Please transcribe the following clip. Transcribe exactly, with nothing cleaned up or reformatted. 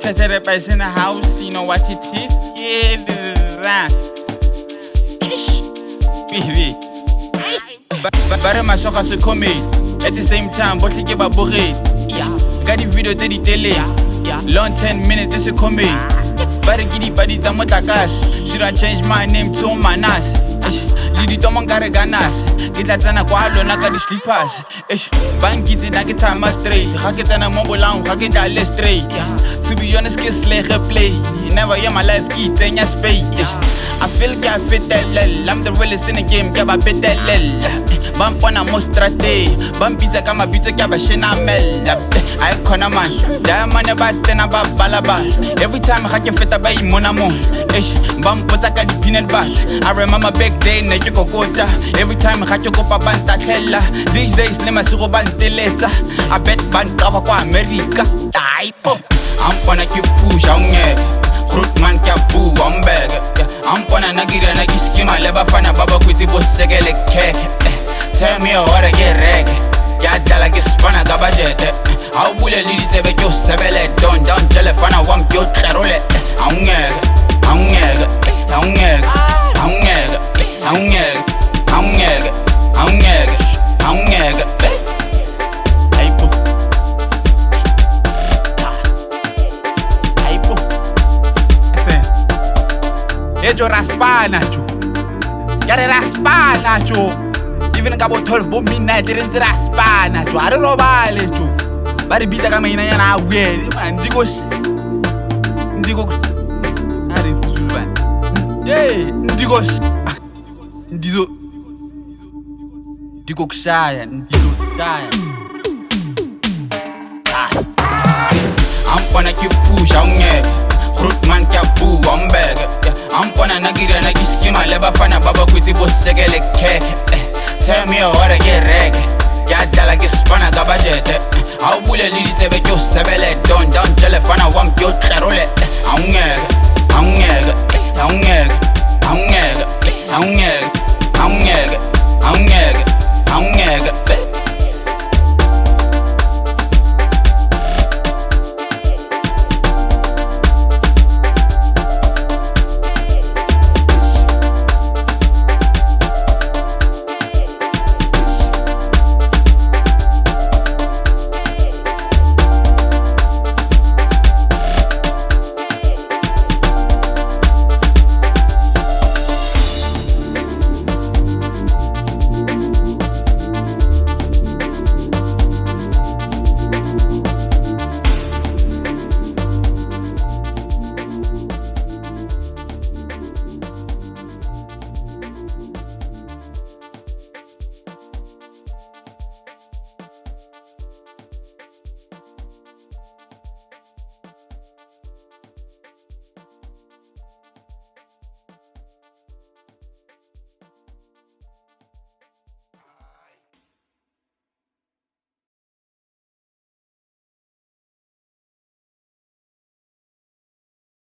Cheche Repa's in the house, you know what it is? Yeah, this is that. Baby. Bare masoka se come. At the same time, but like ba bore. Got the video to the tele. Long ten minutes to come. Bare gidi badi ta motakas. Should I change my name to Manas? Lidi to mangare ganas. Kita tana kwa lona ka di slippers. Bangiti na kita ma straight. Ga kita na mo bolang, ga kita le straight. To be honest, kiss le replay. Never in my life ki tenya spade. I feel like I fit that lel. I'm the realest in the game, yeah, I bet that lel. Bump on a mostrate. Bump pizza kama pizza kya ba shina mel. I kona man. Diamond ba tena ba balaba. Every time I can fit a bay monamo. Ish, bump put a di peanut butter. I remember back day na yuko kota. Every time I can kopa banta kella. These days nema suro bante leta. I bet banta kwa America. Type up. I'm gonna keep push on yeah. Fruit man kya boo on bag. I'm gonna nagira nagi skima leba fana baba kwiti bo segele keke. Tell me what I get reg. Ya dala ke spana gabajete. Au bule lidi tebe kyo sebele don don telefona wam kyo kherole. Aungeg, aungeg, aungeg, aungeg, aungeg, aungeg, aungeg, aungeg. Ejo raspana jo, yare raspana jo. Even ngabo twelve bo midnight didn't raspana jo. Are robale jo. Bari bita kama ina yana weird. Man ndigo ndigo. Are zulban. Hey, ndigo. Ndizo. Ndigo kshaya, ndigo kshaya. I'm gonna keep push on yeah. Fruit man kya boo on bag. I'm gonna nagira nagi skima leba fana baba kwiti bo segele keke. Tell me what I get reg. Ya dala ke spana gabajete. Au bule lidi tebe kyo sebele don don telefona wam kyo kherole. Aungeg, aungeg, aungeg, aungeg, aungeg, aungeg, aungeg, aungeg.